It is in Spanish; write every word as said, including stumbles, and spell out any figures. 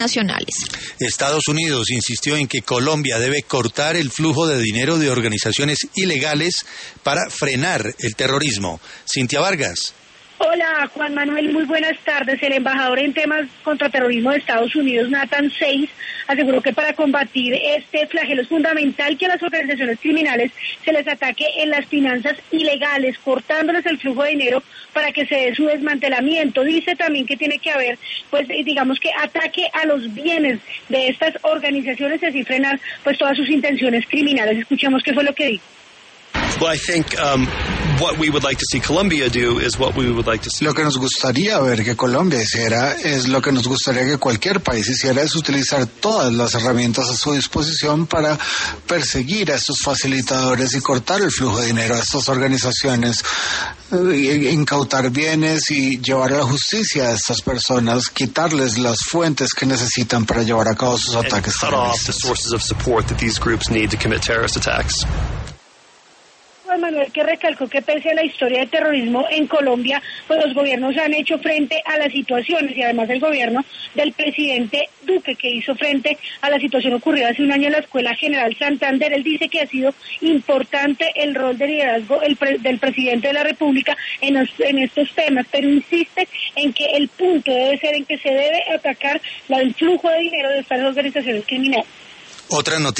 nacionales. Estados Unidos insistió en que Colombia debe cortar el flujo de dinero de organizaciones ilegales para frenar el terrorismo. Cintia Vargas. Hola, Juan Manuel, muy buenas tardes. El embajador en temas contra terrorismo de Estados Unidos, Nathan Seis, aseguró que para combatir este flagelo es fundamental que a las organizaciones criminales se les ataque en las finanzas ilegales, cortándoles el flujo de dinero para que se dé su desmantelamiento. Dice también que tiene que haber, pues digamos que ataque a los bienes de estas organizaciones y así frenar pues todas sus intenciones criminales. Escuchemos qué fue lo que dijo. Well, I think um, what we would like to see Colombia do is what we would like to see. Lo que nos gustaría ver que Colombia hiciera es lo que nos gustaría que cualquier país hiciera, es utilizar todas las herramientas a su disposición para perseguir a estos facilitadores y cortar el flujo de dinero a estas organizaciones, eh, incautar bienes y llevar a la justicia a estas personas, quitarles las fuentes que necesitan para llevar a cabo sus ataques terroristas. Manuel, que recalcó que pese a la historia de terrorismo en Colombia, pues los gobiernos han hecho frente a las situaciones y además el gobierno del presidente Duque, que hizo frente a la situación ocurrida hace un año en la Escuela General Santander. Él dice que ha sido importante el rol de liderazgo el pre, del presidente de la República en, los, en estos temas, pero insiste en que el punto debe ser en que se debe atacar la, el flujo de dinero de estas organizaciones criminales. Otra noticia.